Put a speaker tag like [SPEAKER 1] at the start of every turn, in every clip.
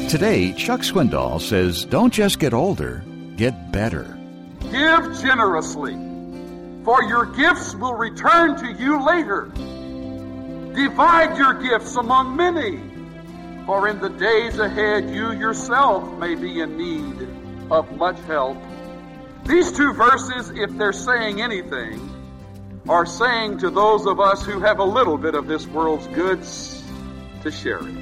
[SPEAKER 1] Today, Chuck Swindoll says, don't just get older, get better.
[SPEAKER 2] Give generously, for your gifts will return to you later. Divide your gifts among many, for in the days ahead you yourself may be in need of much help. These two verses, if they're saying anything, are saying to those of us who have a little bit of this world's goods to share it.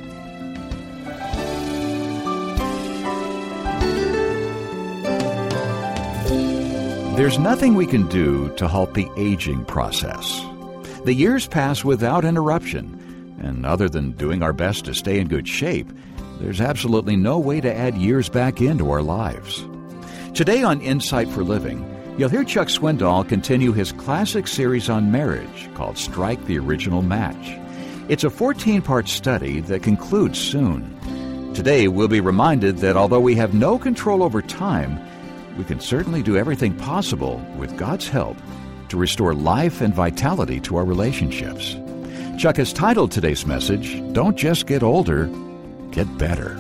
[SPEAKER 1] There's nothing we can do to halt the aging process. The years pass without interruption, and other than doing our best to stay in good shape, there's absolutely no way to add years back into our lives. Today on Insight for Living, you'll hear Chuck Swindoll continue his classic series on marriage called Strike the Original Match. It's a 14-part study that concludes soon. Today, we'll be reminded that although we have no control over time, we can certainly do everything possible with God's help to restore life and vitality to our relationships. Chuck has titled today's message, Don't Just Get Older, Get Better.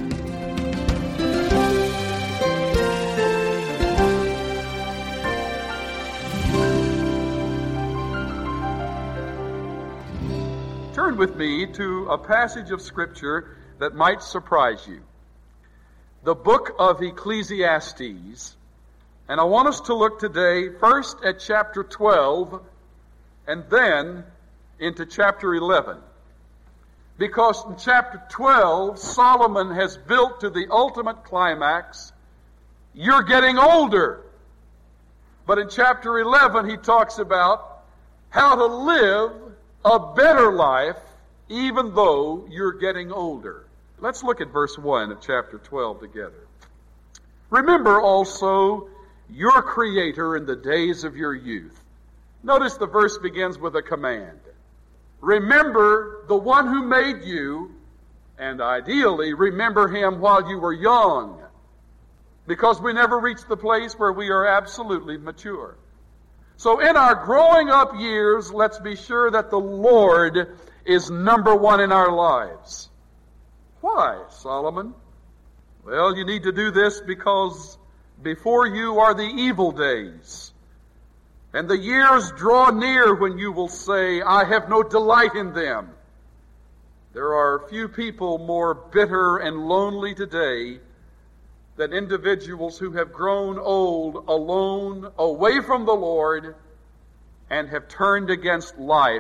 [SPEAKER 2] Turn with me to a passage of Scripture that might surprise you. The book of Ecclesiastes, and I want us to look today first at chapter 12 and then into chapter 11. Because in chapter 12, Solomon has built to the ultimate climax, you're getting older. But in chapter 11, he talks about how to live a better life even though you're getting older. Let's look at verse 1 of chapter 12 together. Remember also your Creator in the days of your youth. Notice the verse begins with a command. Remember the one who made you, and ideally remember him while you were young, because we never reach the place where we are absolutely mature. So in our growing up years, let's be sure that the Lord is number one in our lives. Why, Solomon? Well, you need to do this because before you are the evil days, and the years draw near when you will say, I have no delight in them. There are few people more bitter and lonely today than individuals who have grown old, alone, away from the Lord, and have turned against life.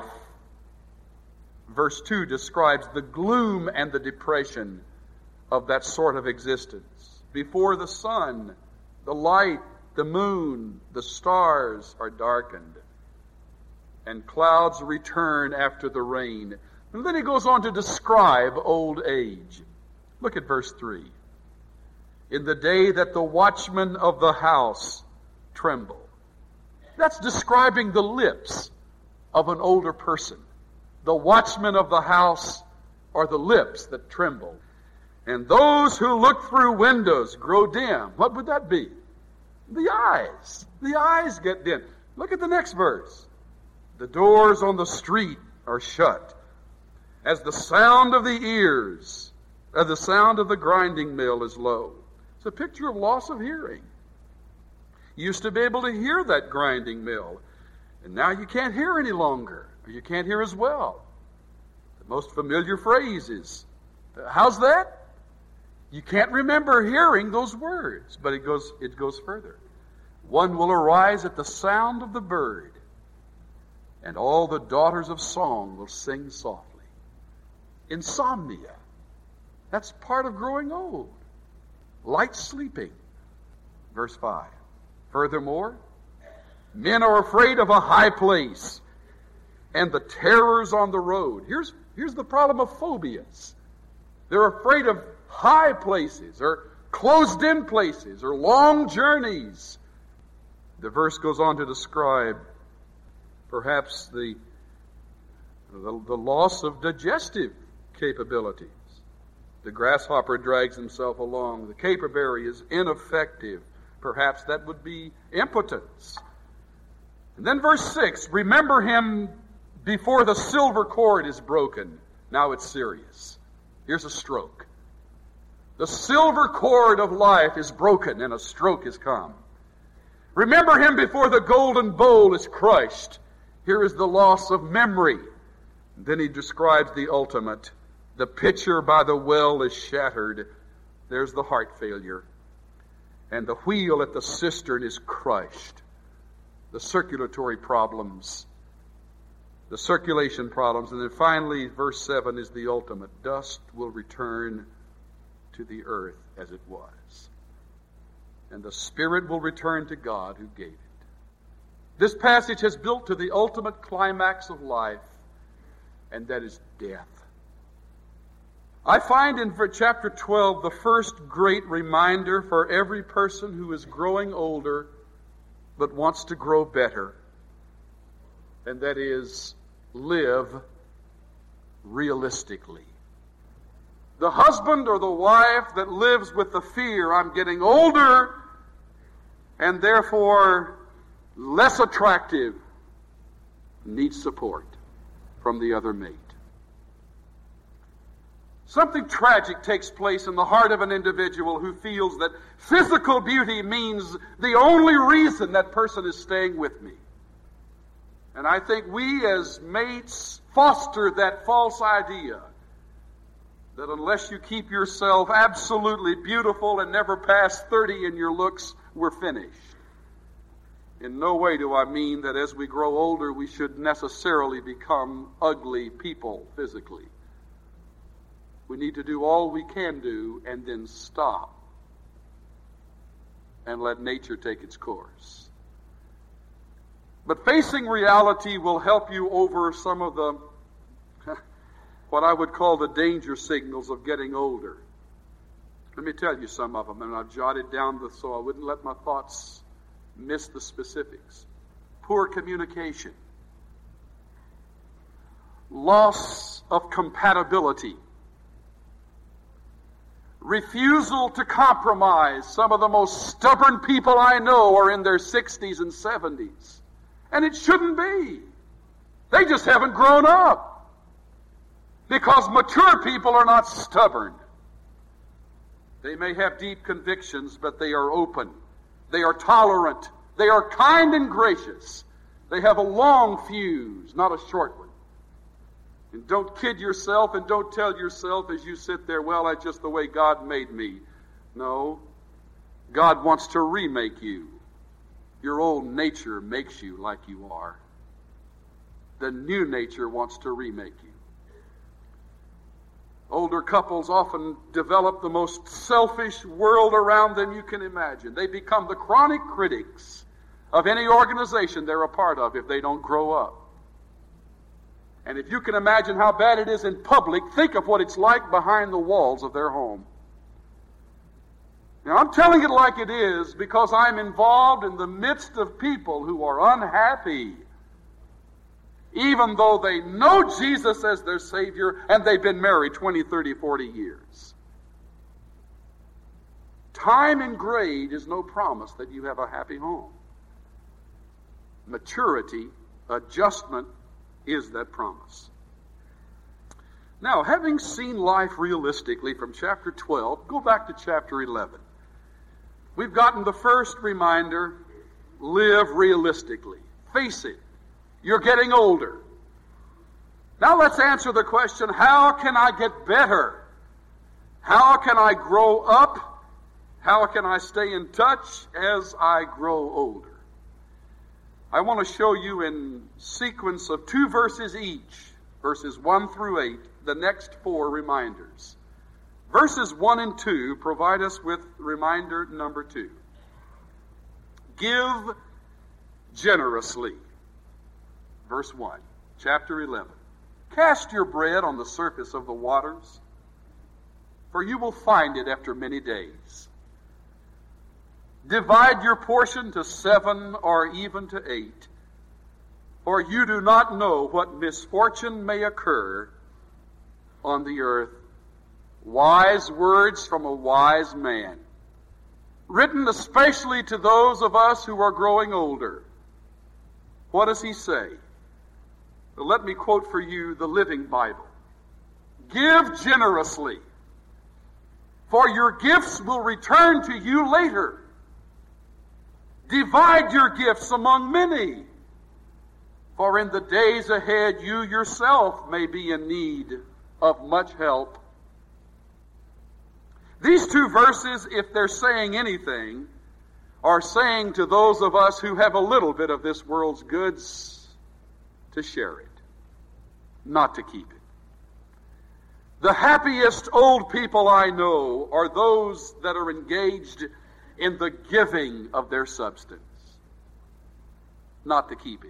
[SPEAKER 2] Verse 2 describes the gloom and the depression of that sort of existence. Before the sun, the light, the moon, the stars are darkened, and clouds return after the rain. And then he goes on to describe old age. Look at verse 3. In the day that the watchmen of the house tremble. That's describing the lips of an older person. The watchmen of the house are the lips that tremble. And those who look through windows grow dim. What would that be? The eyes. The eyes get dim. Look at the next verse. The doors on the street are shut. As the sound of the ears, as the sound of the grinding mill is low. It's a picture of loss of hearing. You used to be able to hear that grinding mill, and now you can't hear any longer, or you can't hear as well. The most familiar phrase is, how's that? You can't remember hearing those words, but it goes further. One will arise at the sound of the bird, and all the daughters of song will sing softly. Insomnia. That's part of growing old. Light sleeping. Verse 5. Furthermore, men are afraid of a high place and the terrors on the road. Here's the problem of phobias. They're afraid of high places or closed-in places or long journeys. The verse goes on to describe perhaps the loss of digestive capabilities. The grasshopper drags himself along. The caperberry is ineffective. Perhaps that would be impotence. And then verse 6, remember him before the silver cord is broken. Now it's serious. Here's a stroke. The silver cord of life is broken and a stroke has come. Remember him before the golden bowl is crushed. Here is the loss of memory. Then he describes the ultimate. The pitcher by the well is shattered. There's the heart failure. And the wheel at the cistern is crushed. The circulatory problems. The circulation problems. And then finally, verse 7 is the ultimate. Dust will return to the earth as it was. And the spirit will return to God who gave it. This passage has built to the ultimate climax of life, and that is death. I find in chapter 12 the first great reminder for every person who is growing older but wants to grow better, and that is live realistically. The husband or the wife that lives with the fear, I'm getting older and therefore less attractive, needs support from the other mate. Something tragic takes place in the heart of an individual who feels that physical beauty means the only reason that person is staying with me. And I think we as mates foster that false idea that unless you keep yourself absolutely beautiful and never pass 30 in your looks, we're finished. In no way do I mean that as we grow older, we should necessarily become ugly people physically. We need to do all we can do and then stop and let nature take its course. But facing reality will help you over some of the what I would call the danger signals of getting older. Let me tell you some of them, and I've jotted down so I wouldn't let my thoughts miss the specifics. Poor communication. Loss of compatibility. Refusal to compromise. Some of the most stubborn people I know are in their 60s and 70s. And it shouldn't be. They just haven't grown up. Because mature people are not stubborn. They may have deep convictions, but they are open. They are tolerant. They are kind and gracious. They have a long fuse, not a short one. And don't kid yourself and don't tell yourself as you sit there, well, that's just the way God made me. No. God wants to remake you. Your old nature makes you like you are. The new nature wants to remake you. Older couples often develop the most selfish world around them you can imagine. They become the chronic critics of any organization they're a part of if they don't grow up. And if you can imagine how bad it is in public, think of what it's like behind the walls of their home. Now, I'm telling it like it is because I'm involved in the midst of people who are unhappy, even though they know Jesus as their Savior and they've been married 20, 30, 40 years. Time and grade is no promise that you have a happy home. Maturity, adjustment, is that promise. Now, having seen life realistically from chapter 12, go back to chapter 11. We've gotten the first reminder, live realistically. Face it, you're getting older. Now let's answer the question, how can I get better? How can I grow up? How can I stay in touch as I grow older? I want to show you in sequence of 2 verses each, verses 1 through 8, the next 4 reminders. Verses 1 and 2 provide us with reminder number 2. Give generously. Verse 1, chapter 11. Cast your bread on the surface of the waters, for you will find it after many days. Divide your portion to 7 or even to 8, for you do not know what misfortune may occur on the earth. Wise words from a wise man, written especially to those of us who are growing older. What does he say? Well, let me quote for you the Living Bible. Give generously. for your gifts will return to you later. Divide your gifts among many, for in the days ahead you yourself may be in need of much help. These two verses, if they're saying anything, are saying to those of us who have a little bit of this world's goods to share it, not to keep it. The happiest old people I know are those that are engaged in the giving of their substance, not the keeping.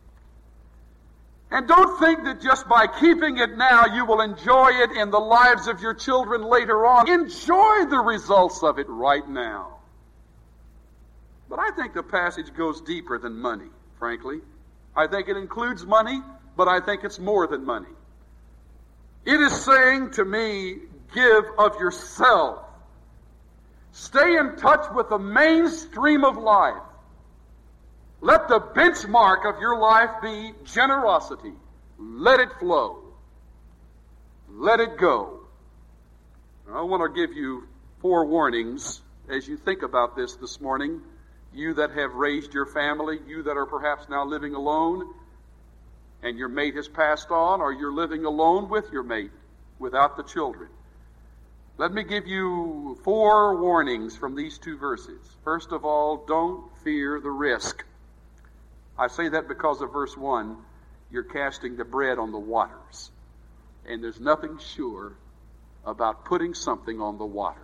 [SPEAKER 2] And don't think that just by keeping it now you will enjoy it in the lives of your children later on. Enjoy the results of it right now. But I think the passage goes deeper than money, frankly. I think it includes money, but I think it's more than money. It is saying to me, give of yourself. Stay in touch with the mainstream of life. Let the benchmark of your life be generosity. Let it flow. Let it go. I want to give you 4 warnings as you think about this morning. You that have raised your family, you that are perhaps now living alone, and your mate has passed on, or you're living alone with your mate without the children. Let me give you 4 warnings from these 2 verses. First of all, don't fear the risk. I say that because of verse 1. You're casting the bread on the waters. And there's nothing sure about putting something on the water.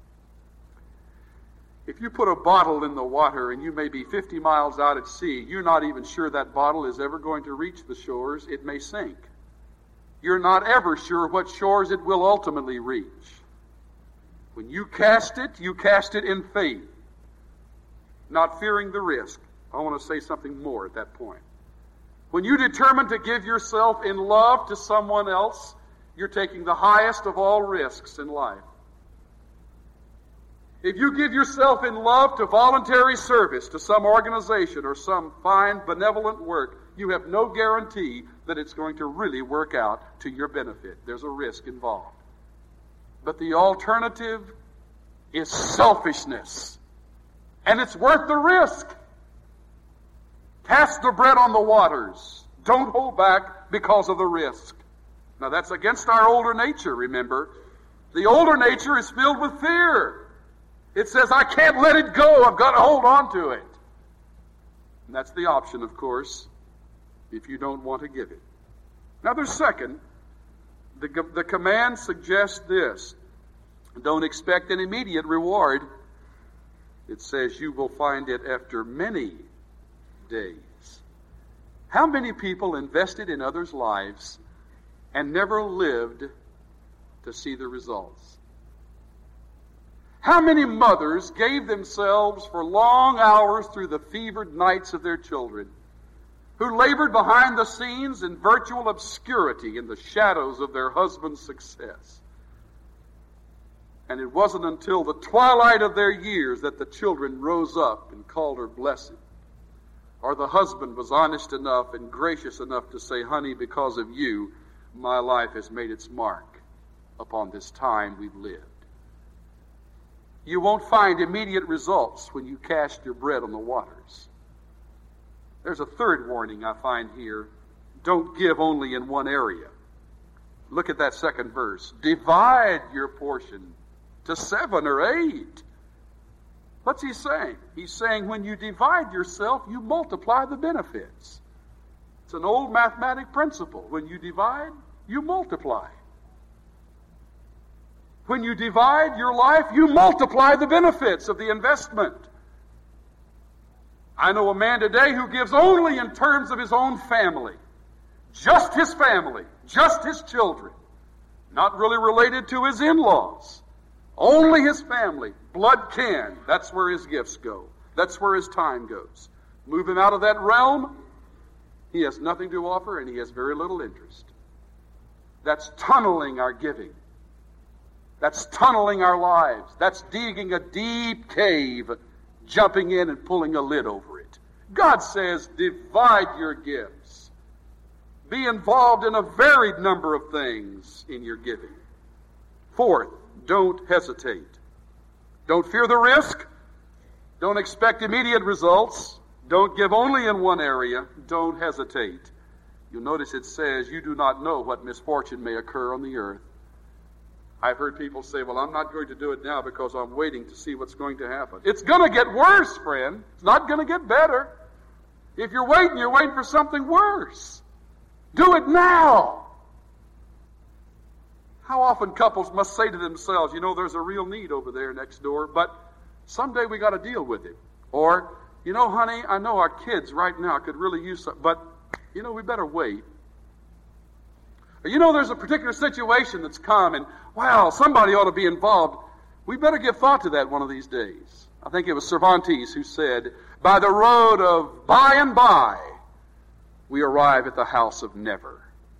[SPEAKER 2] If you put a bottle in the water and you may be 50 miles out at sea, you're not even sure that bottle is ever going to reach the shores. It may sink. You're not ever sure what shores it will ultimately reach. When you cast it in faith, not fearing the risk. I want to say something more at that point. When you determine to give yourself in love to someone else, you're taking the highest of all risks in life. If you give yourself in love to voluntary service to some organization or some fine benevolent work, you have no guarantee that it's going to really work out to your benefit. There's a risk involved. But the alternative is selfishness. And it's worth the risk. Cast the bread on the waters. Don't hold back because of the risk. Now that's against our older nature, remember. The older nature is filled with fear. It says, I can't let it go. I've got to hold on to it. And that's the option, of course, if you don't want to give it. Now there's second. The command suggests this. Don't expect an immediate reward. It says you will find it after many days. How many people invested in others' lives and never lived to see the results? How many mothers gave themselves for long hours through the fevered nights of their children, who labored behind the scenes in virtual obscurity in the shadows of their husband's success? And it wasn't until the twilight of their years that the children rose up and called her blessed. Or the husband was honest enough and gracious enough to say, honey, because of you, my life has made its mark upon this time we've lived. You won't find immediate results when you cast your bread on the waters. There's a third warning I find here. Don't give only in one area. Look at that second verse. Divide your portion to 7 or 8. What's he saying? He's saying when you divide yourself, you multiply the benefits. It's an old mathematic principle. When you divide, you multiply. When you divide your life, you multiply the benefits of the investment. I know a man today who gives only in terms of his own family. Just his family. Just his children. Not really related to his in-laws. Only his family. Blood kin. That's where his gifts go. That's where his time goes. Move him out of that realm, he has nothing to offer and he has very little interest. That's tunneling our giving. That's tunneling our lives. That's digging a deep cave, jumping in and pulling a lid over it. God says, divide your gifts. Be involved in a varied number of things in your giving. Fourth, don't hesitate. Don't fear the risk. Don't expect immediate results. Don't give only in one area. Don't hesitate. You'll notice it says, you do not know what misfortune may occur on the earth. I've heard people say, well, I'm not going to do it now because I'm waiting to see what's going to happen. It's going to get worse, friend. It's not going to get better. If you're waiting for something worse. Do it now. How often couples must say to themselves, there's a real need over there next door, but someday we got to deal with it. Or, honey, I know our kids right now could really use something, but, we better wait. Or, there's a particular situation that's come, and, wow, somebody ought to be involved. We better give thought to that one of these days. I think it was Cervantes who said, by the road of by and by, we arrive at the house of never.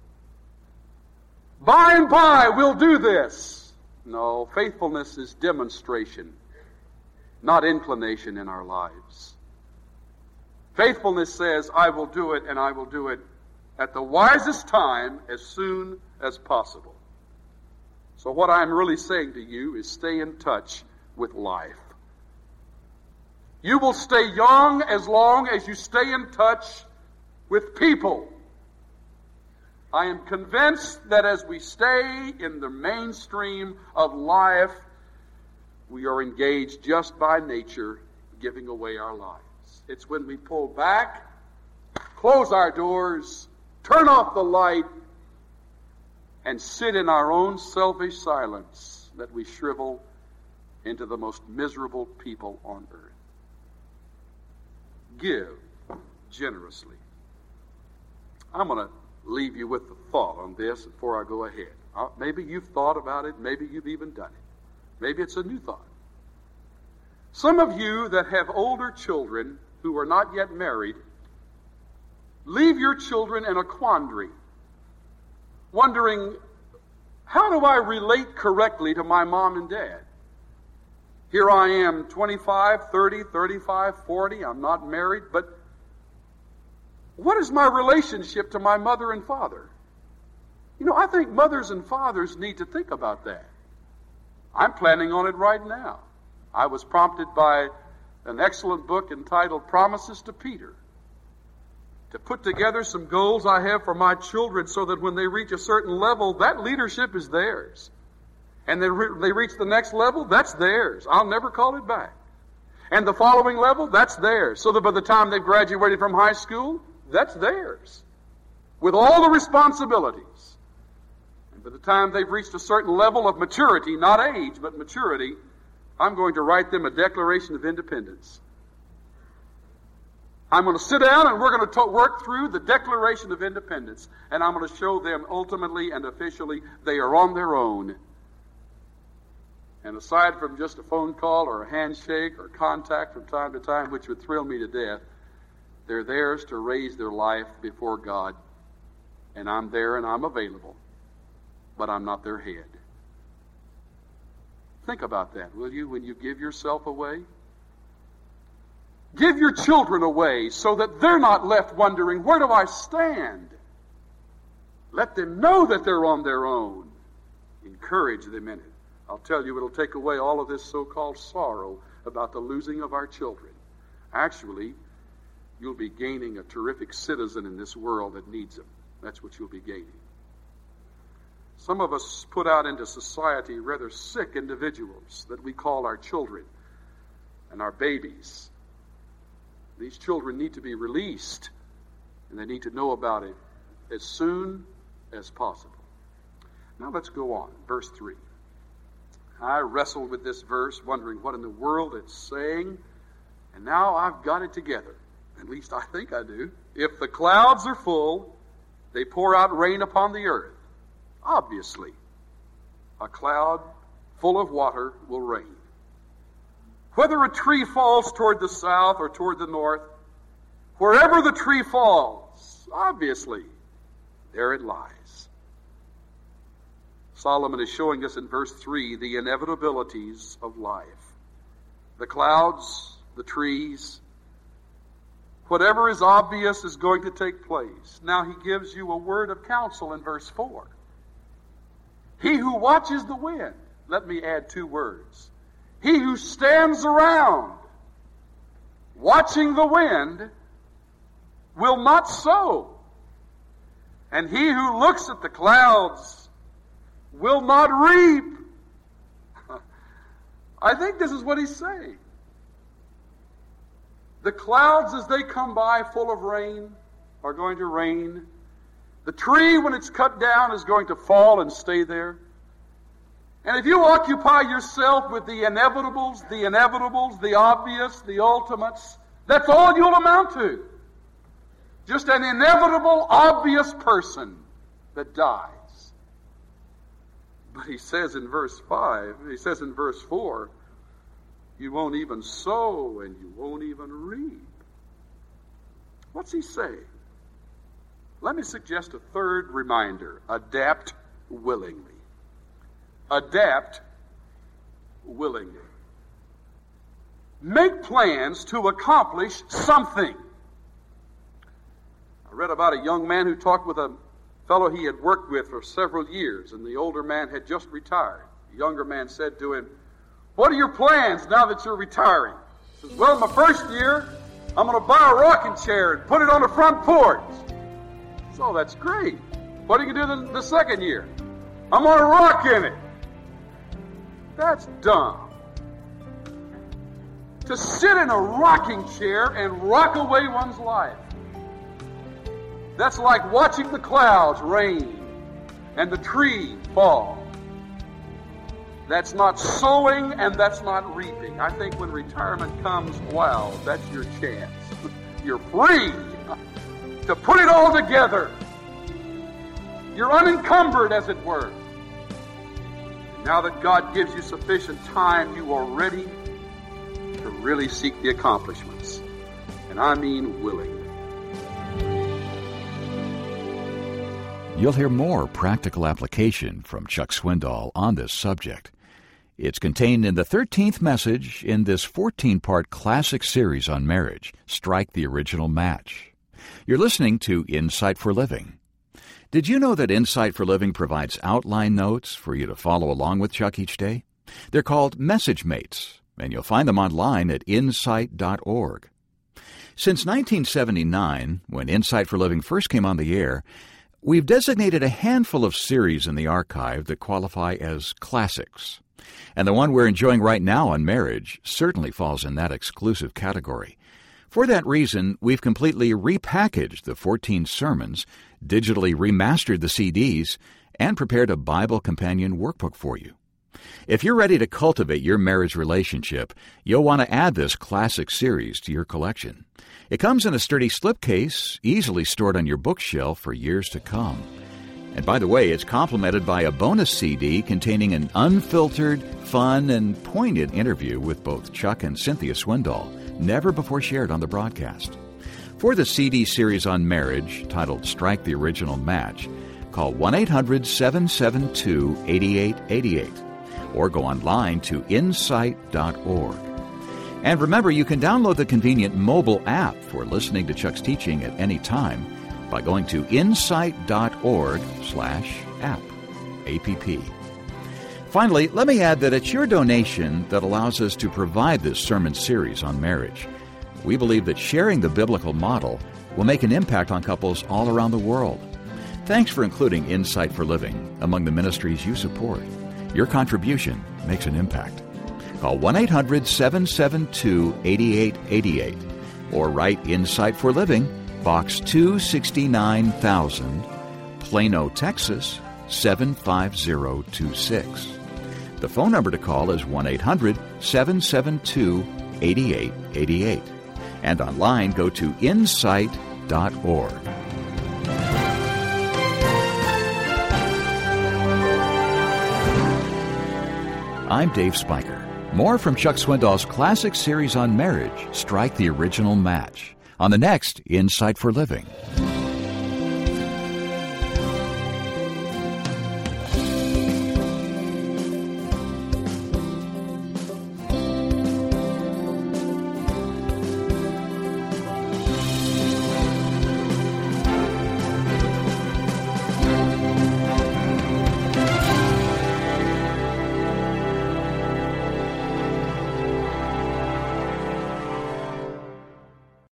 [SPEAKER 2] By and by, we'll do this. No, faithfulness is demonstration, not inclination in our lives. Faithfulness says, I will do it, and I will do it at the wisest time, as soon as possible. So what I'm really saying to you is stay in touch with life. You will stay young as long as you stay in touch with people. I am convinced that as we stay in the mainstream of life, we are engaged just by nature, giving away our lives. It's when we pull back, close our doors, turn off the light, and sit in our own selfish silence that we shrivel into the most miserable people on earth. Give generously. I'm going to leave you with the thought on this before I go ahead. Maybe you've thought about it. Maybe you've even done it. Maybe it's a new thought. Some of you that have older children who are not yet married, leave your children in a quandary, wondering, how do I relate correctly to my mom and dad? Here I am, 25, 30, 35, 40, I'm not married, but what is my relationship to my mother and father? I think mothers and fathers need to think about that. I'm planning on it right now. I was prompted by an excellent book entitled Promises to Peter to put together some goals I have for my children so that when they reach a certain level, that leadership is theirs. And they reach the next level, that's theirs. I'll never call it back. And the following level, that's theirs. So that by the time they've graduated from high school, that's theirs. With all the responsibilities. And by the time they've reached a certain level of maturity, not age, but maturity, I'm going to write them a Declaration of Independence. I'm going to sit down and we're going to work through the Declaration of Independence. And I'm going to show them ultimately and officially they are on their own. And aside from just a phone call or a handshake or contact from time to time, which would thrill me to death, they're theirs to raise their life before God. And I'm there and I'm available. But I'm not their head. Think about that, will you, when you give yourself away? Give your children away so that they're not left wondering, where do I stand? Let them know that they're on their own. Encourage them in it. I'll tell you, it'll take away all of this so-called sorrow about the losing of our children. Actually, you'll be gaining a terrific citizen in this world that needs them. That's what you'll be gaining. Some of us put out into society rather sick individuals that we call our children and our babies. These children need to be released, and they need to know about it as soon as possible. Now let's go on. Verse 3. I wrestled with this verse, wondering what in the world it's saying, and now I've got it together. At least I think I do. If the clouds are full, they pour out rain upon the earth. Obviously, a cloud full of water will rain. Whether a tree falls toward the south or toward the north, wherever the tree falls, obviously, there it lies. Solomon is showing us in verse 3 the inevitabilities of life. The clouds, the trees, whatever is obvious is going to take place. Now he gives you a word of counsel in verse 4. He who watches the wind. let me add two words. He who stands around watching the wind will not sow, and he who looks at the clouds will not reap. I think this is what he's saying. The clouds, as they come by full of rain, are going to rain. The tree, when it's cut down, is going to fall and stay there. And if you occupy yourself with the inevitables, the obvious, the ultimates, that's all you'll amount to. Just an inevitable, obvious person that dies. But he says in verse 4, you won't even sow and you won't even reap. What's he saying? Let me suggest a third reminder. Adapt willingly. Adapt willingly. Make plans to accomplish something. I read about a young man who talked with a fellow he had worked with for several years, and the older man had just retired. The younger man said to him, "What are your plans now that you're retiring?" He says, "Well, my first year, I'm going to buy a rocking chair and put it on the front porch." So that's great. What are you going to do the second year? "I'm going to rock in it." That's dumb. To sit in a rocking chair and rock away one's life. That's like watching the clouds rain and the tree fall. That's not sowing and that's not reaping. I think when retirement comes, wow, that's your chance. You're free to put it all together. You're unencumbered, as it were. And now that God gives you sufficient time, you are ready to really seek the accomplishments. And I mean willingly.
[SPEAKER 1] You'll hear more practical application from Chuck Swindoll on this subject. It's contained in the 13th message in this 14-part classic series on marriage, Strike the Original Match. You're listening to Insight for Living. Did you know that Insight for Living provides outline notes for you to follow along with Chuck each day? They're called Message Mates, and you'll find them online at insight.org. Since 1979, when Insight for Living first came on the air, we've designated a handful of series in the archive that qualify as classics. And the one we're enjoying right now on marriage certainly falls in that exclusive category. For that reason, we've completely repackaged the 14 sermons, digitally remastered the CDs, and prepared a Bible companion workbook for you. If you're ready to cultivate your marriage relationship, you'll want to add this classic series to your collection. It comes in a sturdy slipcase, easily stored on your bookshelf for years to come. And by the way, it's complemented by a bonus CD containing an unfiltered, fun, and poignant interview with both Chuck and Cynthia Swindoll, never before shared on the broadcast. For the CD series on marriage, titled Strike the Original Match, call 1-800-772-8888 or go online to insight.org. And remember, you can download the convenient mobile app for listening to Chuck's teaching at any time by going to insight.org/app. APP. Finally, let me add that it's your donation that allows us to provide this sermon series on marriage. We believe that sharing the biblical model will make an impact on couples all around the world. Thanks for including Insight for Living among the ministries you support. Your contribution makes an impact. Call 1-800-772-8888 or write Insight for Living, Box 269,000, Plano, Texas, 75026. The phone number to call is 1-800-772-8888. And online, go to insight.org. I'm Dave Spiker. More from Chuck Swindoll's classic series on marriage, Strike the Original Match, on the next Insight for Living.